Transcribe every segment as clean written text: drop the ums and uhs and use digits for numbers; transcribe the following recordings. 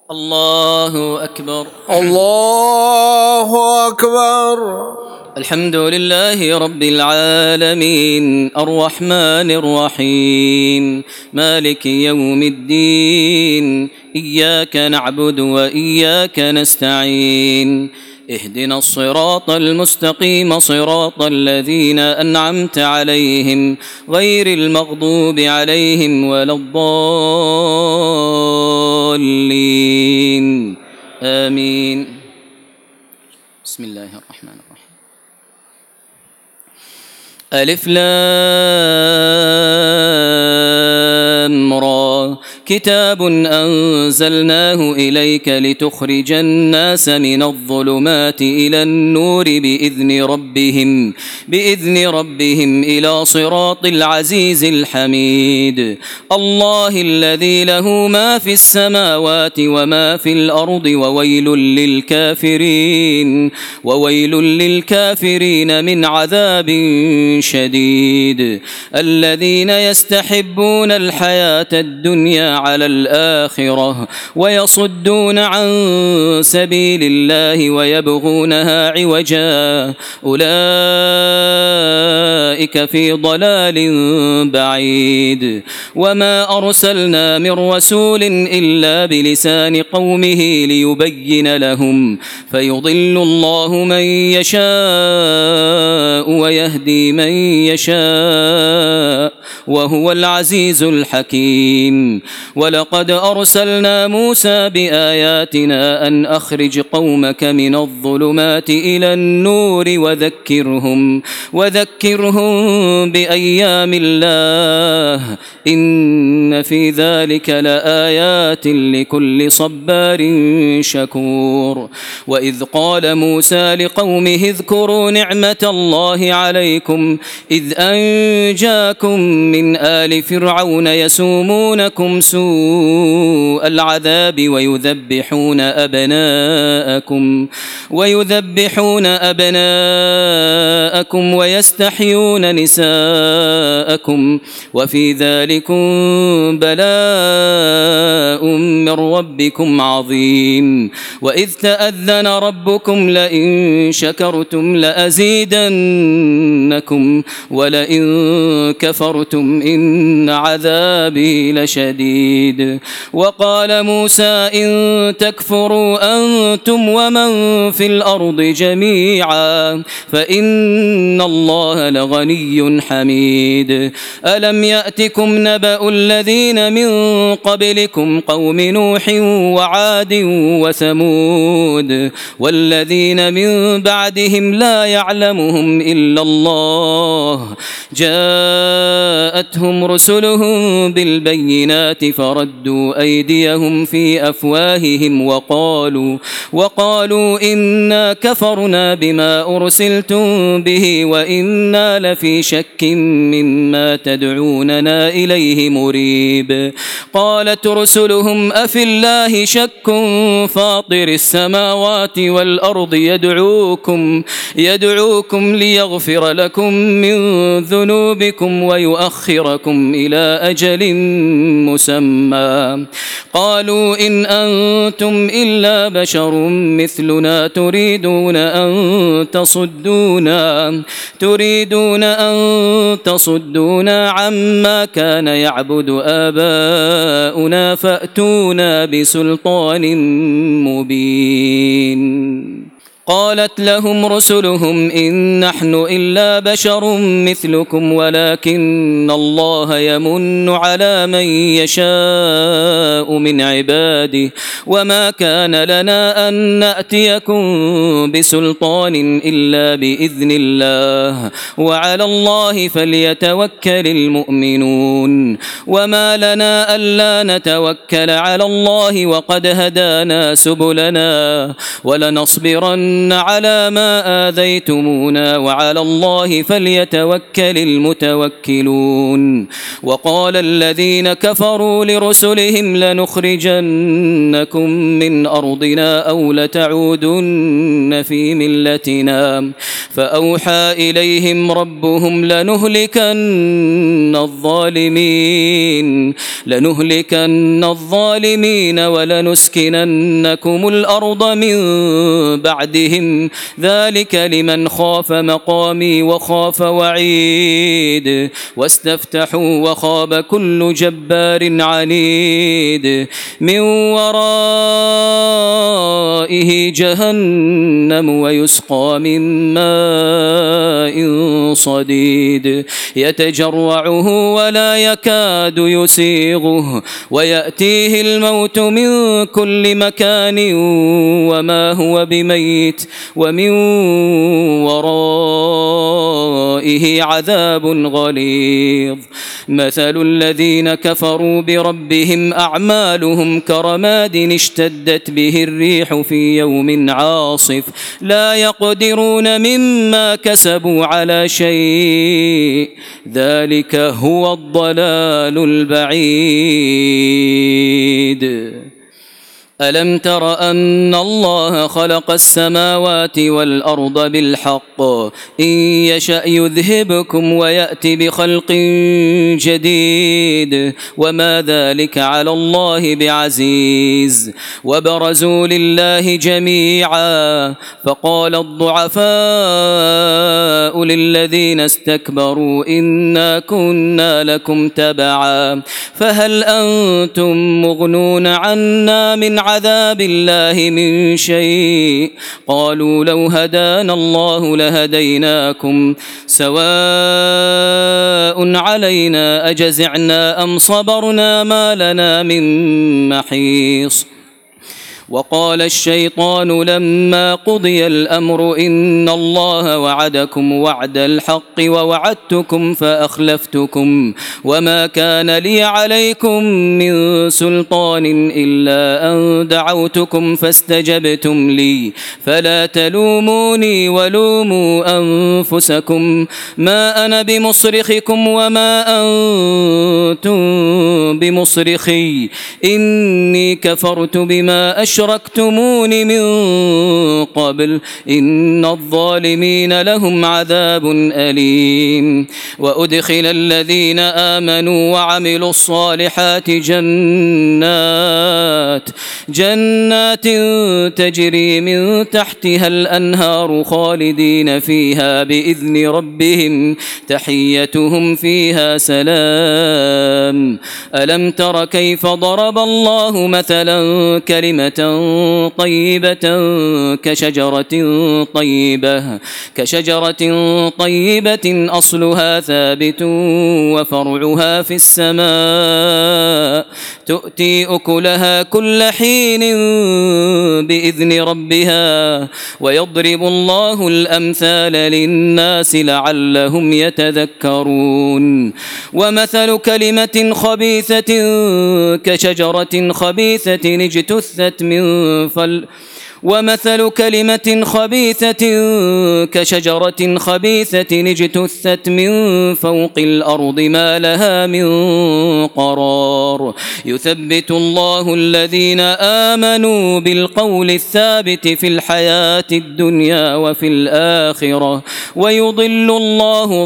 الله أكبر. الله أكبر. الحمد لله رب العالمين الرحمن الرحيم مالك يوم الدين إياك نعبد وإياك نستعين اهدنا الصراط المستقيم صراط الذين أنعمت عليهم غير المغضوب عليهم ولا الضالين آمين. بسم الله الرحمن الرحيم. ألف لام را كتاب أنزلناه إليك لتخرج الناس من الظلمات إلى النور بإذن ربهم إلى صراط العزيز الحميد. الله الذي له ما في السماوات وما في الأرض وويل للكافرين من عذاب شديد. الذين يستحبون الحياة الدنيا على الآخرة ويصدون عن سبيل الله ويبغونها عوجا أولئك في ضلال بعيد. وما أرسلنا من رسول إلا بلسان قومه ليبين لهم فيضل الله من يشاء ويهدي من يشاء وهو العزيز الحكيم. ولقد أرسلنا موسى بآياتنا أن أخرج قومك من الظلمات إلى النور وذكرهم بأيام الله إن في ذلك لآيات لكل صبار شكور. وإذ قال موسى لقومه اذكروا نعمة الله عليكم إذ أنجاكم من آل فرعون يسومونكم سوء العذاب ويذبحون أبناءكم ويستحيون نساءكم وفي ذلكم بلاء من ربكم عظيم. وإذ تأذن ربكم لئن شكرتم لأزيدنكم ولئن كفرتم إن عذابي لشديد. وقال موسى إن تكفروا أنتم ومن في الأرض جميعا فإن الله لغني حميد. ألم يأتكم نبأ الذين من قبلكم قوم نوح وعاد وثمود والذين من بعدهم لا يعلمهم إلا الله جاءتهم رسلهم بالبينات فردوا أيديهم في أفواههم وقالوا إنا كفرنا بما أرسلتم به وإنا لفي شك مما تدعوننا إليه مريب. قالت رسلهم أفي الله شك فاطر السماوات والأرض يدعوكم ليغفر لكم من ذنوبكم ويؤخركم إلى أجل مسمى. قالوا إن أنتم إلا بشر مثلنا تريدون أن تصدونا عما كان يعبد آباؤنا فأتونا بسلطان مبين. قالت لهم رسلهم إن نحن إلا بشر مثلكم ولكن الله يمن على من يشاء من عباده وما كان لنا أن نأتيكم بسلطان إلا بإذن الله وعلى الله فليتوكل المؤمنون. وما لنا ألا نتوكل على الله وقد هدانا سبلنا ولنصبرن تصبرن على ما آذيتمونا وعلى الله فليتوكل المتوكلون. وقال الذين كفروا لرسلهم لنخرجنكم من أرضنا أو لتعودن في ملتنا فأوحى إليهم ربهم لنهلكن الظالمين ولنسكننكم الأرض من بعدهم ذلك لمن خاف مقامي وخاف وعيد. واستفتحوا وخاب كل جبار عنيد من ورائه جهنم ويسقى من ماء صديد يتجرعه ولا يكاد يسيغه ويأتيه الموت من كل مكان وما هو بميت ومن ورائه عذاب غليظ. مثل الذين كفروا بربهم أعمالهم كرماد اشتدت به الريح في يوم عاصف لا يقدرون مما كسبوا على شيء ذلك هو الضلال البعيد. ألم تر أن الله خلق السماوات والأرض بالحق إن يشأ يذهبكم ويأتي بخلق جديد وما ذلك على الله بعزيز. وبرزوا لله جميعا فقال الضعفاء للذين استكبروا إنا كنا لكم تبعا فهل أنتم مغنون عنا من عذاب الله من شيء قالوا لو هدانا الله لهديناكم سواء علينا أجزعنا أم صبرنا ما لنا من محيص. وقال الشيطان لما قضي الأمر إن الله وعدكم وعد الحق ووعدتكم فأخلفتكم وما كان لي عليكم من سلطان إلا أن دعوتكم فاستجبتم لي فلا تلوموني ولوموا أنفسكم ما أنا بمصرخكم وما أنتم بمصرخي إني كفرت بما أشركتمون من قبل إن الظالمين لهم عذاب أليم. وأدخل الذين آمنوا وعملوا الصالحات جنات تجري من تحتها الأنهار خالدين فيها بإذن ربهم تحيتهم فيها سلام. ألم تر كيف ضرب الله مثلا كلمة طيبة كشجرة طيبة أصلها ثابت وفرعها في السماء تؤتي أكلها كل حين بإذن ربها ويضرب الله الأمثال للناس لعلهم يتذكرون. ومثل كلمة خبيثة كشجرة خبيثة اجتثت من فوق الأرض ما لها من قرار. يثبت الله الذين آمنوا بالقول الثابت في الحياة الدنيا وفي الآخرة ويضل الله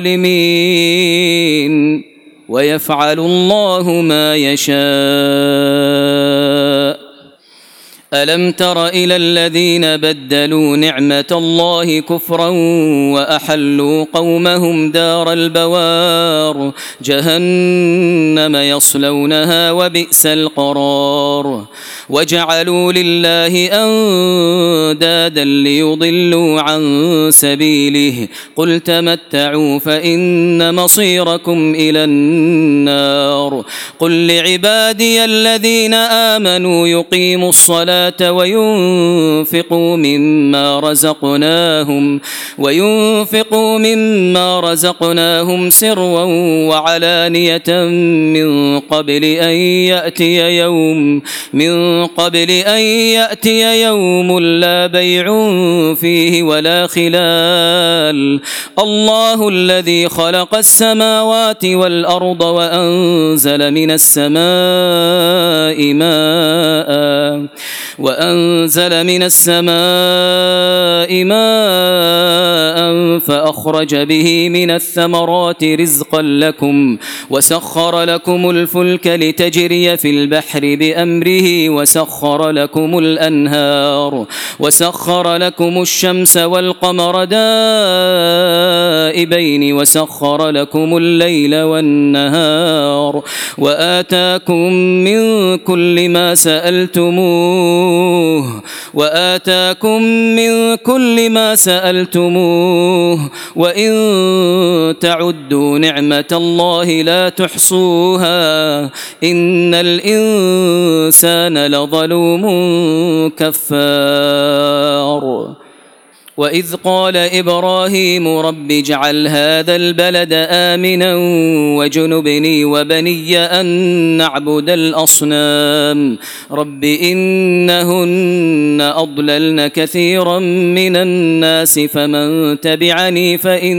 الظالمين ويفعل الله ما يشاء. ألم تر إلى الذين بدلوا نعمة الله كفرا وأحلوا قومهم دار البوار جهنم يصلونها وبئس القرار. وجعلوا لله أندادا ليضلوا عن سبيله قل تمتعوا فإن مصيركم إلى النار. قل لعبادي الذين آمنوا يقيموا الصلاة وينفقوا مما رزقناهم سرا وعلانية من قبل أن يأتي يوم لا بيع فيه ولا خلال. الله الذي خلق السماوات والأرض وأنزل من السماء ماء فأخرج به من الثمرات رزقا لكم وسخر لكم الفلك لتجري في البحر بأمره وسخر لكم الأنهار وسخر لكم الشمس والقمر دائبين وسخر لكم الليل والنهار وآتاكم من كل ما سألتموه وإن تعدوا نعمة الله لا تحصوها إن الإنسان لظلوم كفار. وإذ قال إبراهيم رب اجعل هذا البلد آمنا وجنبني وبني أن نعبد الأصنام رب إنهن أضللن كثيرا من الناس فمن تبعني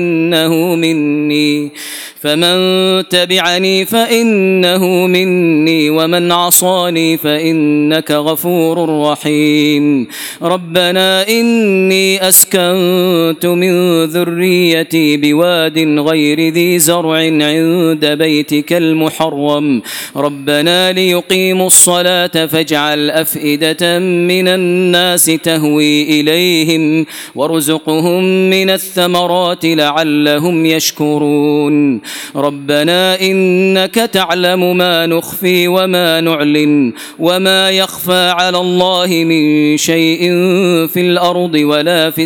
فإنه مني ومن عصاني فإنك غفور رحيم. ربنا إني أسكنت من ذريتي بواد غير ذي زرع عند بيتك المحرم ربنا ليقيموا الصلاة فاجعل أفئدة من الناس تهوي إليهم وارزقهم من الثمرات لعلهم يشكرون. ربنا إنك تعلم ما نخفي وما نعلن وما يخفى على الله من شيء في الأرض ولا في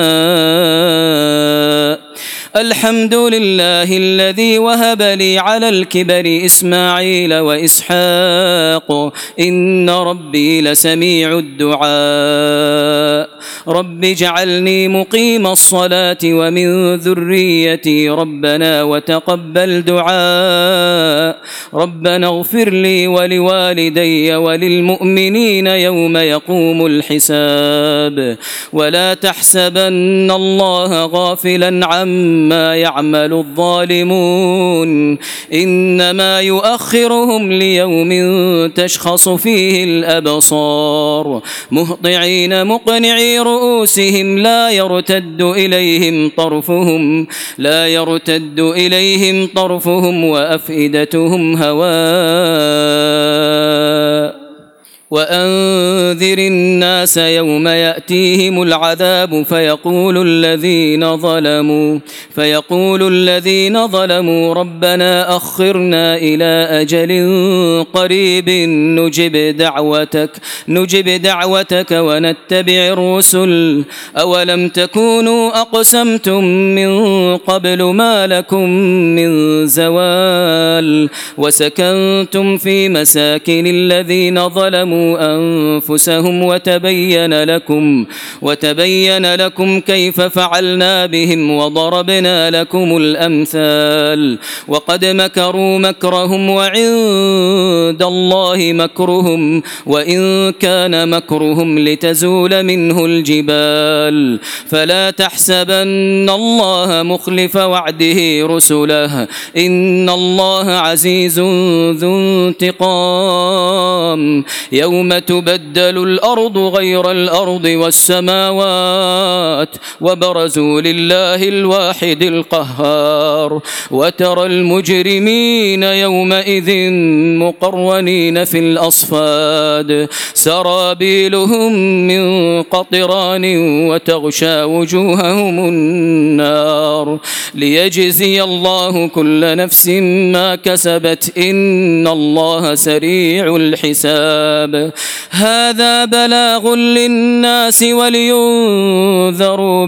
السماء. الحمد لله الذي وهب لي على الكبر إسماعيل وإسحاق إن ربي لسميع الدعاء. رب اجعلني مقيم الصلاة ومن ذريتي ربنا وتقبل دعاء. ربنا اغفر لي ولوالدي وللمؤمنين يوم يقوم الحساب. ولا تحسبن الله غافلا عما يعمل الظالمون إنما يؤخرهم ليوم تشخص فيه الأبصار مهطعين مقنعي رؤوسهم لا يرتد إليهم طرفهم وأفئدتهم هواء. وأنذر الناس يوم يأتيهم العذاب فيقول الذين ظلموا ربنا أخرنا إلى أجل قريب نجب دعوتك ونتبع الرسل أولم تكونوا أقسمتم من قبل ما لكم من زوال وسكنتم في مساكن الذين ظلموا أنفسهم وتبين لكم كيف فعلنا بهم وضربنا لكم الأمثال. وقد مكروا مكرهم وعند الله مكرهم وإن كان مكرهم لتزول منه الجبال. فلا تحسبن الله مخلف وعده رسله إن الله عزيز ذو انتقام. يوم تبدل الأرض غير الأرض والسماوات وبرزوا لله الواحد القهار. وترى المجرمين يومئذ مقرنين في الأصفاد سرابيلهم من قطران وتغشى وجوههم النار ليجزي الله كل نفس ما كسبت إن الله سريع الحساب. هذا بلاغ للناس ولينذروا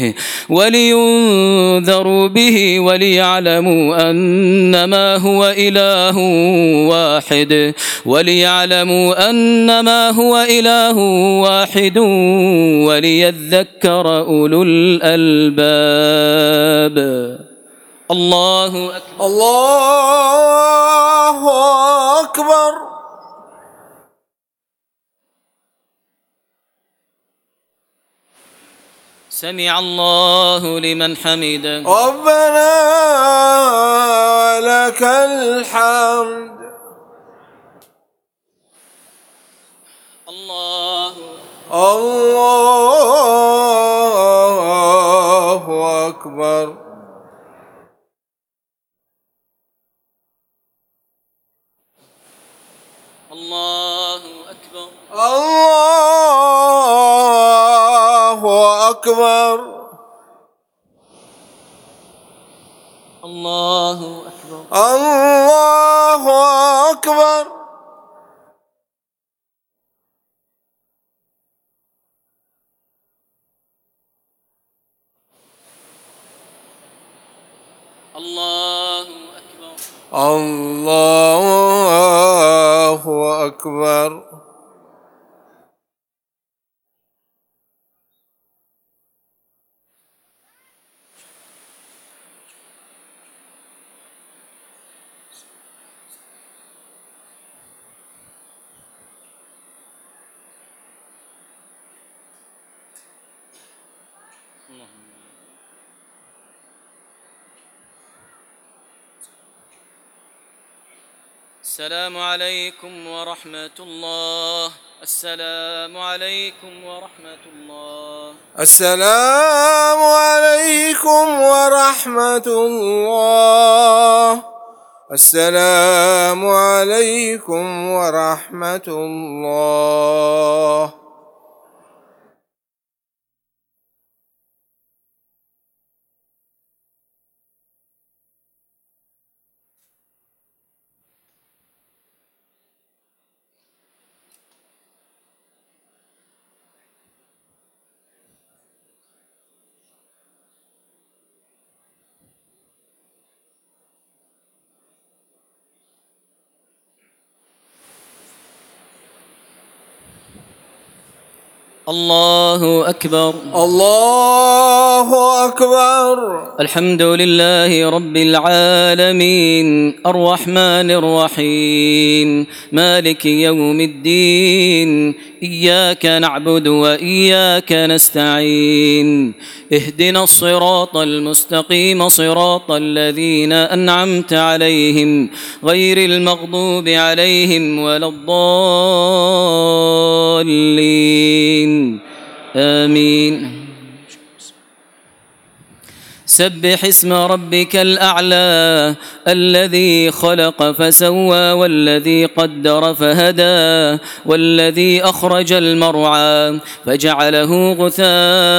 به وليعلموا أنما هو إله واحد وليذكر أولو الألباب. الله أكبر. سمع الله لمن حمده. ربنا لك الحمد. الله أكبر. الله أكبر. الله أكبر. الله أكبر. الله أكبر. الله أكبر. الله أكبر. السلام عليكم ورحمة الله. السلام عليكم ورحمة الله. السلام عليكم ورحمة الله. السلام عليكم ورحمة الله. الله أكبر. الله أكبر. الحمد لله رب العالمين الرحمن الرحيم مالك يوم الدين إياك نعبد وإياك نستعين اهدنا الصراط المستقيم صراط الذين أنعمت عليهم غير المغضوب عليهم ولا الضالين آمين. سبح اسم ربك الأعلى الذي خلق فسوى والذي قدر فهدى والذي أخرج المرعى فجعله غثاء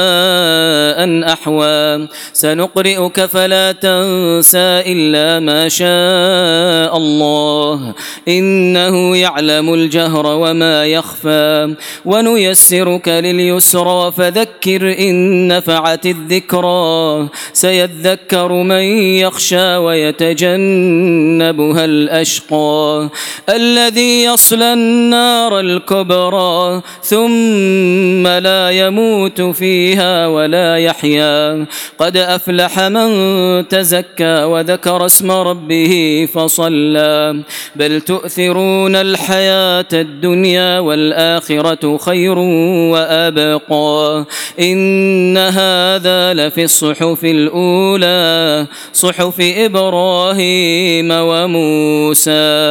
أحوى سنقرئك فلا تنسى إلا ما شاء الله إنه يعلم الجهر وما يخفى ونيسرك لليسرى فذكر إن نفعت الذكرى سيذكر من يخشى ويتجنبها الأشقى الذي يصلى النار الكبرى ثم لا يموت فيها ولا يحيا قد أفلح من تزكى وذكر اسم ربه فصلى بل تؤثرون الحياة الدنيا والآخرة خير وأبقى إن هذا لفي الصحف الأولى صحف إبراهيم وموسى.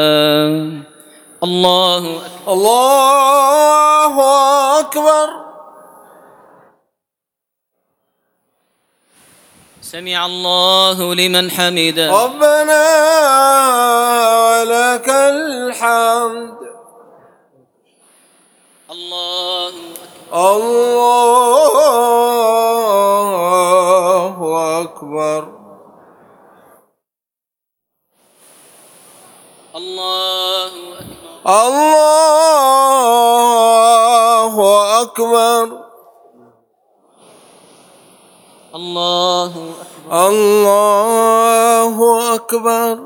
الله أكبر. سمع الله لمن حمده. ربنا ولك الحمد. الله أكبر. الله أكبر. الله أكبر. الله أكبر. الله أكبر.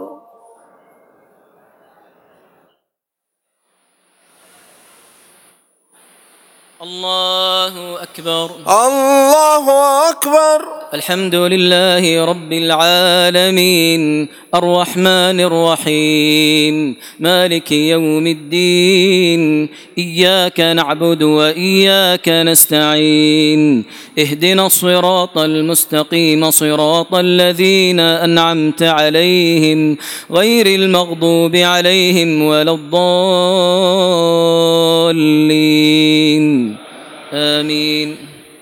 الله أكبر. الله أكبر. الحمد لله رب العالمين الرحمن الرحيم مالك يوم الدين إياك نعبد وإياك نستعين اهدنا الصراط المستقيم صراط الذين أنعمت عليهم غير المغضوب عليهم ولا الضالين آمين.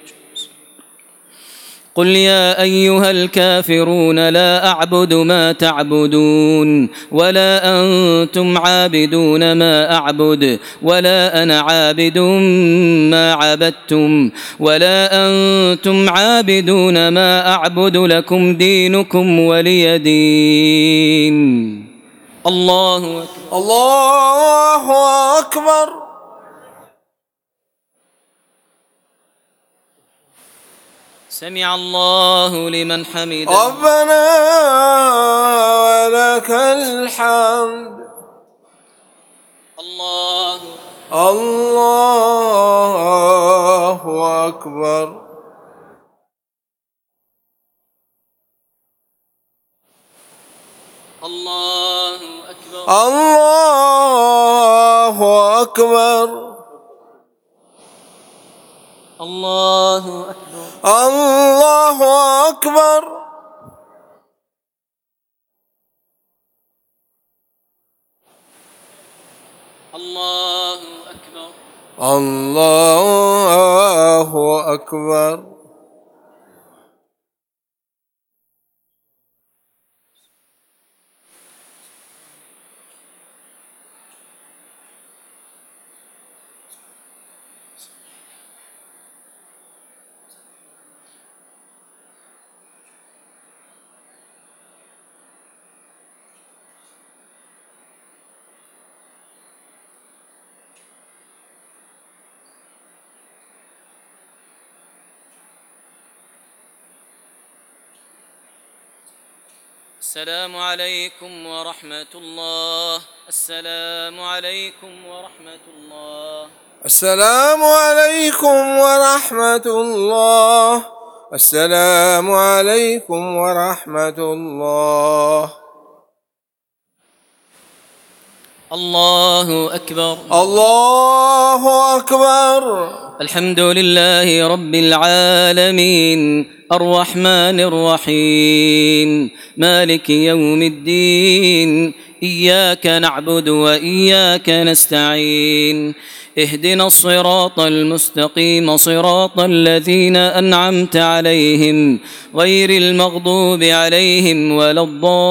قل يا أيها الكافرون لا أعبد ما تعبدون ولا أنتم عابدون ما أعبد ولا أنا عابد ما عبدتم ولا أنتم عابدون ما أعبد لكم دينكم ولي دين. الله أكبر. الله أكبر. سمع الله لمن حمده. ربنا ولك الحمد. الله أكبر. الله أكبر. الله أكبر. الله أكبر. الله أكبر. الله أكبر. الله أكبر. السلام عليكم ورحمة الله. السلام عليكم ورحمة الله. السلام عليكم ورحمة الله. السلام عليكم ورحمة الله. الله أكبر. الله أكبر. الحمد لله رب العالمين الرحمن الرحيم مالك يوم الدين إياك نعبد وإياك نستعين اهدنا الصراط المستقيم صراط الذين أنعمت عليهم غير المغضوب عليهم ولا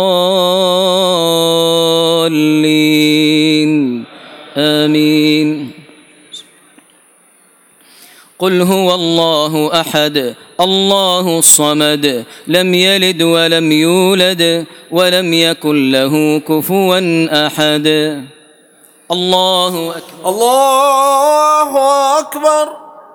الضالين آمين. قل هو الله أحد الله الصمد لم يلد ولم يولد ولم يكن له كفوا أحد. الله أكبر. الله أكبر.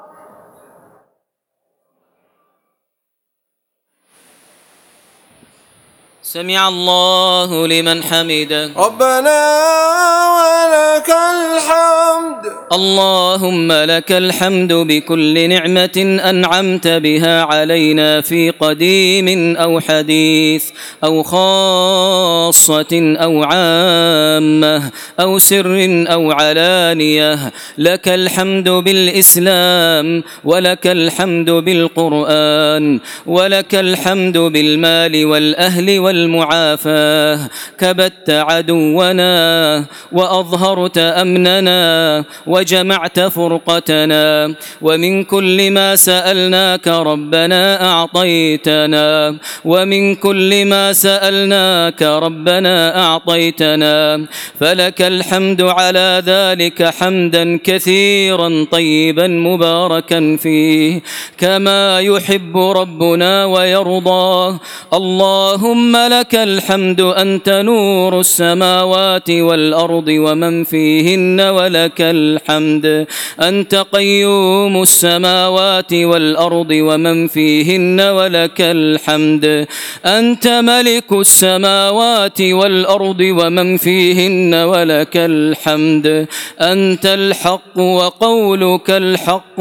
سمع الله لمن حمده. ربنا ولك الحمد. اللهم لك الحمد بكل نعمة أنعمت بها علينا في قديم أو حديث أو خاصة أو عامة أو سر أو علانية. لك الحمد بالإسلام ولك الحمد بالقرآن ولك الحمد بالمال والأهل والمعافاة. كبت عدونا وأظهرت أمننا وجمعت فرقتنا ومن كل ما سألناك ربنا أعطيتنا ومن كل ما سألناك ربنا أعطيتنا. فلك الحمد على ذلك حمدا كثيرا طيبا مباركا فيه كما يحب ربنا ويرضاه. اللهم ولك الحمد أنت نور السماوات والأرض ومن فيهن ولك الحمد أنت قيوم السماوات والأرض ومن فيهن ولك الحمد أنت ملك السماوات والأرض ومن فيهن ولك الحمد أنت الحق وقولك الحق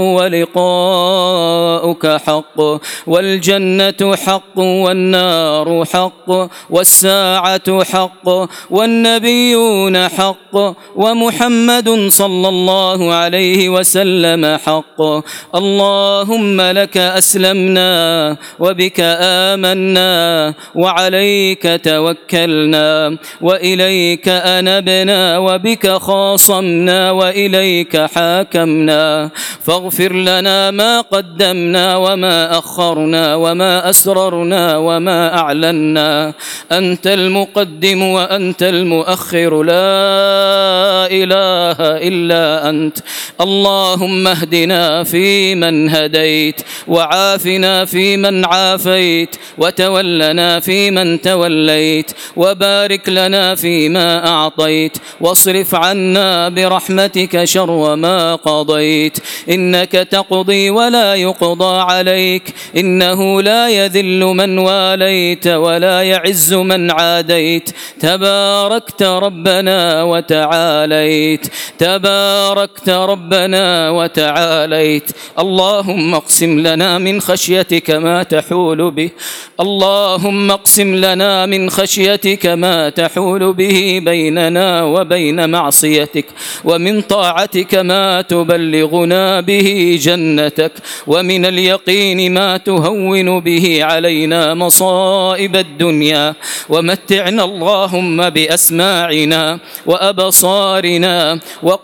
ولقاؤك حق والجنة حق والنار حق والساعة حق والنبيون حق ومحمد صلى الله عليه وسلم حق. اللهم لك أسلمنا وبك آمنا وعليك توكلنا وإليك أنبنا وبك خاصمنا وإليك حاكمنا فاغفر لنا ما قدمنا وما أخرنا وما أسررنا وما أعلنا أنت المقدم وأنت المؤخر لا إله إلا أنت. اللهم اهدنا فيمن هديت وعافنا فيمن عافيت وتولنا فيمن توليت وبارك لنا فيما أعطيت واصرف عنا برحمتك شر ما قضيت إنك تقضي ولا يقضى عليك إنه لا يذل من واليت ولا يعز من عاديت تباركت ربنا وتعاليت تباركت ربنا وتعاليت. اللهم اقسم لنا من خشيتك ما تحول به اللهم اقسم لنا من خشيتك ما تحول به بيننا وبين معصيتك ومن طاعتك ما تبلغنا به جنتك ومن اليقين ما تهون به علينا مصائب الدنيا ومتعنا اللهم بأسماعنا وأبصارنا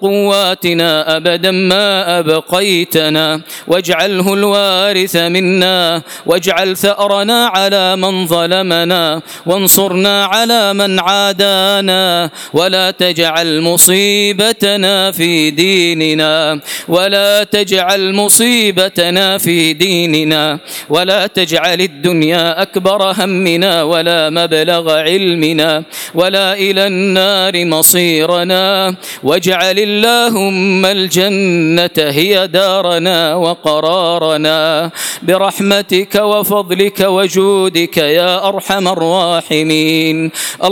وقواتنا أبدا ما أبقيتنا واجعله الوارث منا واجعل ثأرنا على من ظلمنا وانصرنا على من عادانا ولا تجعل مصيبتنا في ديننا ولا تجعل مصيبتنا في ديننا ولا تجعل الدنيا أكبر همنا ولا مبلغ علمنا ولا إلى النار مصيرنا واجعل اللهم الجنة هي دارنا وقرارنا برحمتك وفضلك وجودك يا أرحم الراحمين.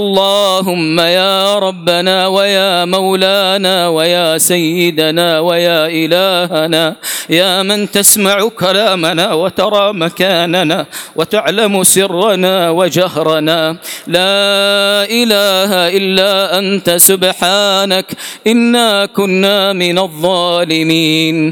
اللهم يا ربنا ويا مولانا ويا سيدنا ويا إلهنا يا من تسمع كلامنا وترى مكاننا وتعلم سرنا وجهرنا لا إله إلا أنت سبحانك إنا كنا من الظالمين.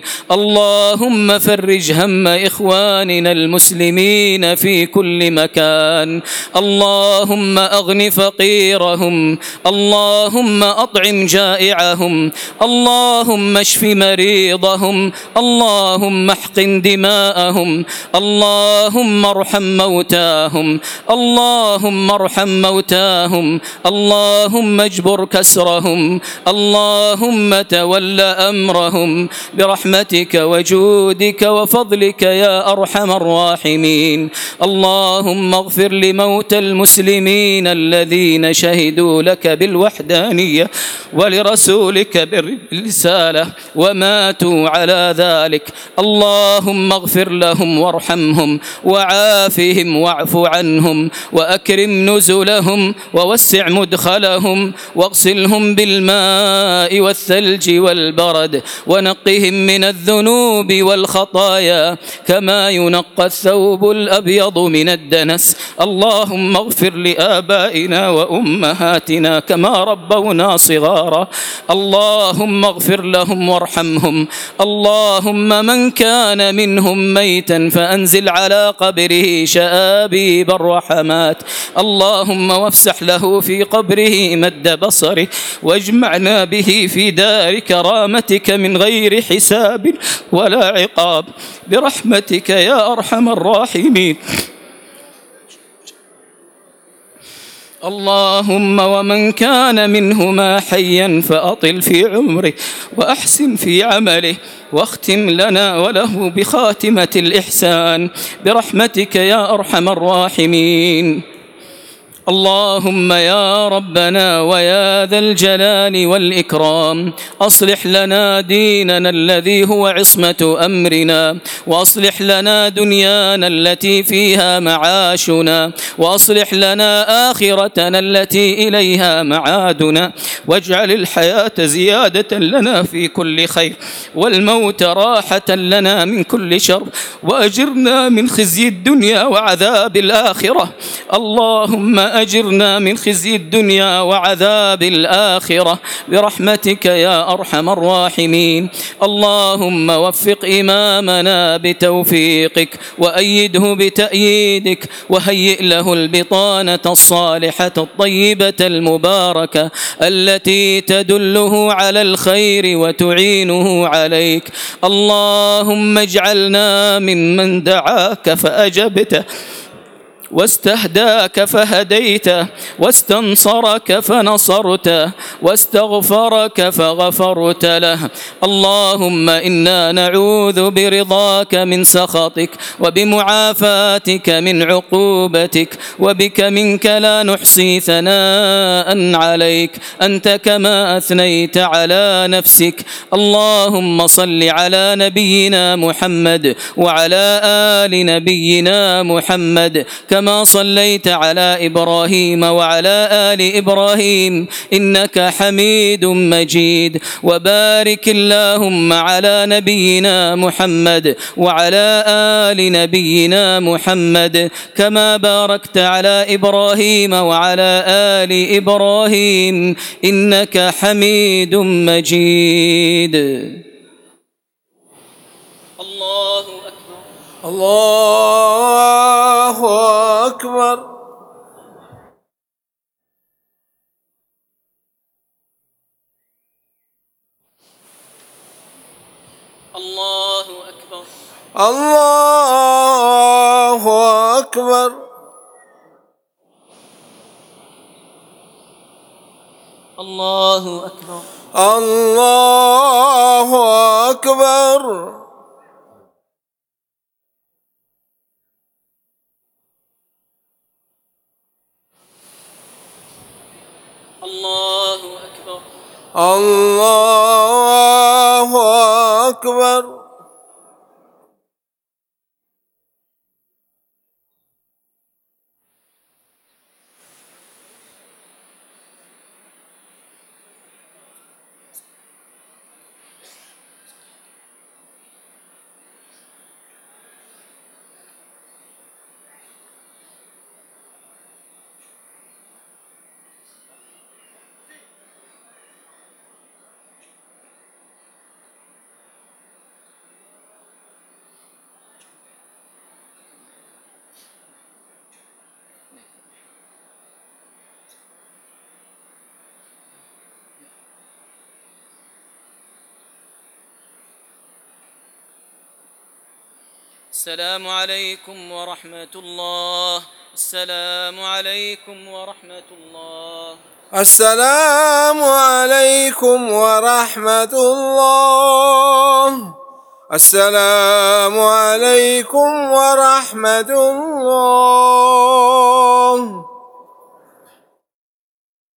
اللهم فرج هم إخواننا المسلمين في كل مكان اللهم أغن فقيرهم اللهم أطعم جائعهم اللهم اشف مريضهم اللهم احقن دماءهم اللهم ارحم موتاهم اللهم ارحم موتاهم اللهم اجبر كسرهم اللهم تول أمرهم برحمتك وجودك وفضلك يا أرحم الراحمين. اللهم اغفر لموتى المسلمين الذين شهدوا لك بالوحدانية ولرسولك بالرسالة وماتوا على ذلك اللهم اغفر لهم وارحمهم وعافهم واعف عنهم وأكرم نزلهم ووسع مدخلهم واغسلهم بالماء والثلج والبرد ونقهم من الذنوب والخطايا كما ينقى الثوب الأبيض من الدنس. اللهم اغفر لآبائنا وأمهاتنا كما ربونا صغارا اللهم اغفر لهم وارحمهم. اللهم من كان منهم ميتا فأنزل على قبره شآبيب الرحمات اللهم وافسح له في قبره مد بصره واجمعنا به في دار كرامتك من غير حساب ولا عقاب برحمتك يا أرحم الراحمين. اللهم ومن كان منهما حيا فأطل في عمره وأحسن في عمله واختم لنا وله بخاتمة الإحسان برحمتك يا أرحم الراحمين. اللهم يا ربنا ويا ذا الجلال والإكرام أصلح لنا ديننا الذي هو عصمة أمرنا، وأصلح لنا دنيانا التي فيها معاشنا، وأصلح لنا آخرتنا التي إليها معادنا، واجعل الحياة زيادة لنا في كل خير والموت راحة لنا من كل شر، وأجرنا من خزي الدنيا وعذاب الآخرة. اللهم أجرنا من خزي الدنيا وعذاب الآخرة برحمتك يا أرحم الراحمين. اللهم وفق إمامنا بتوفيقك، وأيده بتأييدك، وهيئ له البطانة الصالحة الطيبة المباركة التي تدله على الخير وتعينه عليك. اللهم اجعلنا ممن دعاك فأجبته، واستهداك فهديته، واستنصرك فنصرته، واستغفرك فغفرت له. اللهم إنا نعوذ برضاك من سخطك، وبمعافاتك من عقوبتك، وبك منك لا نحصي ثناء عليك أنت كما أثنيت على نفسك. اللهم صل على نبينا محمد وعلى آل نبينا محمد كما صليت على إبراهيم وعلى آل إبراهيم إنك حميد مجيد. وبارك اللهم على نبينا محمد وعلى آل نبينا محمد كما باركت على إبراهيم وعلى آل إبراهيم إنك حميد مجيد. الله أكبر. الله أكبر. الله أكبر. الله أكبر. الله أكبر. الله أكبر. الله أكبر. الله أكبر. السلام عليكم ورحمة الله. السلام عليكم ورحمة الله. السلام عليكم ورحمة الله. السلام عليكم ورحمة الله.